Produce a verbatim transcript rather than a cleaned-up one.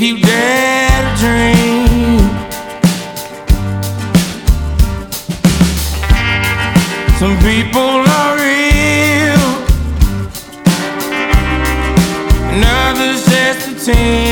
you dare to dream. Some people are real, and others just pretend.